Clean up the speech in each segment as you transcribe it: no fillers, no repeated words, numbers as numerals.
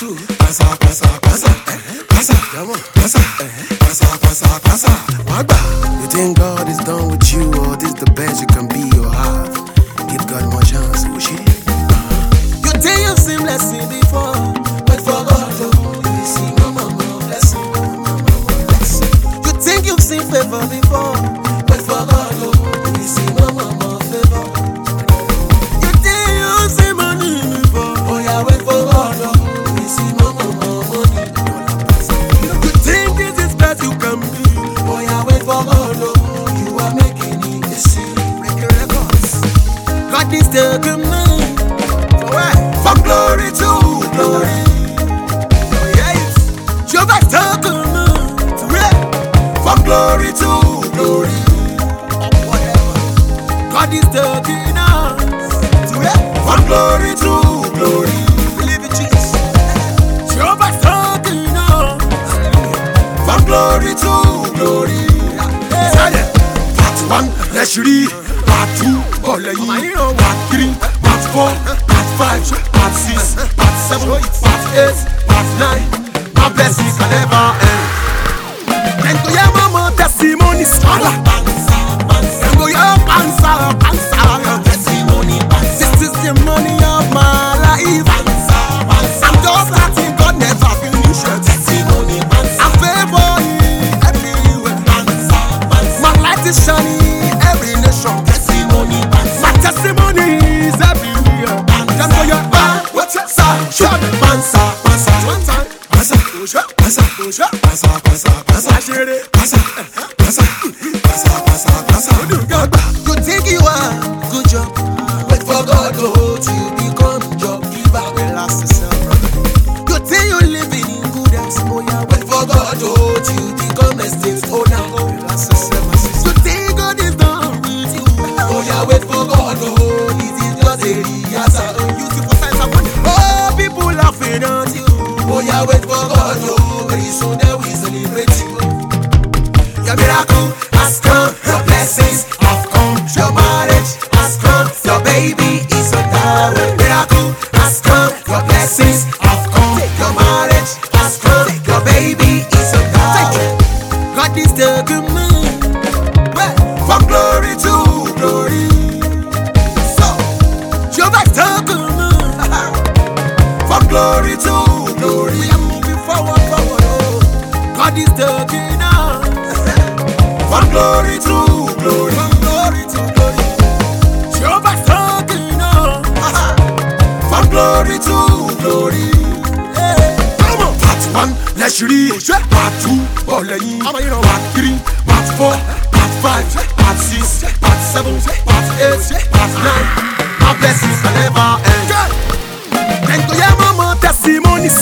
too. Pasa, pasa, pasa, pasa, pasa, pasa, pasa, pasa. You think God is done with you, or this the best you can be or have? Give God more chance, will she? You think you've seen blessing before, but for God, you see no more blessing. You think you've seen favor before, but for God, you see no more favor. You think you've seen money before, oh yeah, wait for God, you see no more money. You think this is best you can be, oh yeah, wait for God, you are making it a series, making records. God is taking me from glory to glory. Yes, Jehovah taking me from glory to glory. God is taking us from glory to glory. Believe it, Jesus. Jehovah taking us from glory to glory. Part 1, let's read. Part 2, part 3, part 4, part 5, part 6, part 7, part 8, part 9. My blessings can never end. Then go your mama testimonies. Then go your answer testimony. This is the money of my life. I'm just starting, God never finished. Testimony. I'm favoring everywhere. My light is shining every nation. Testimony. My testimony is everywhere. Then go your what's your side? Shut pansa. One time. Pasa, pasa, pasa, pasa, pasa, pasa, pasa, pasa, pasa. You think you are good job, wait for God to hold you, become job giver. Relax yourself, brother. You think you living in good house, oh yeah, wait for God to hold you, become estate owner. Relax yourself, my sister. You think God is done with you, oh yeah, wait for God to hold it is just a rehearsal. Beautiful times of money. Oh, people laughing at you. Oh yeah, wait for God, very soon they will celebrate you. Your miracle has come, your blessings have come, your marriage has come, your baby is on the way. Miracle has come, your blessings have come, your marriage has come, your baby is on the way. God is taking me from glory to glory. So, Jehovah's taking me from glory to glory. We are moving forward, oh. God is taking us from glory to glory. From glory to glory. Jehovah's taking us from glory to glory. Come on. Part 1, let's read. Part 2, part 3, part 4, part 5, part 6, part 7, part 8, part 9. My blessings can never end. Then go your mama testimonies.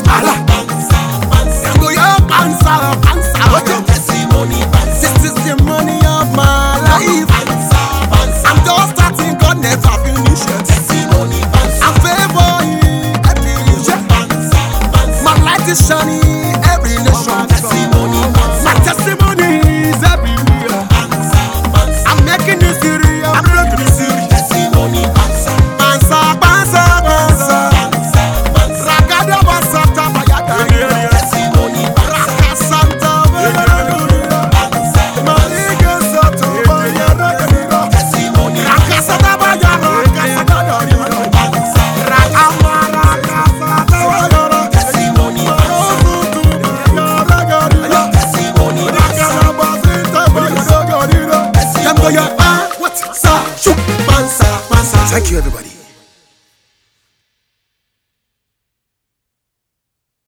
Then go your answer testimony. This is the money of my life. I'm just starting, God never finished. Testimony. I'm favoring everywhere. My light is shining every nation. Testimony. My testimony is everywhere. I'm making this serious. I'm making this serious. Testimony. Thank you, everybody.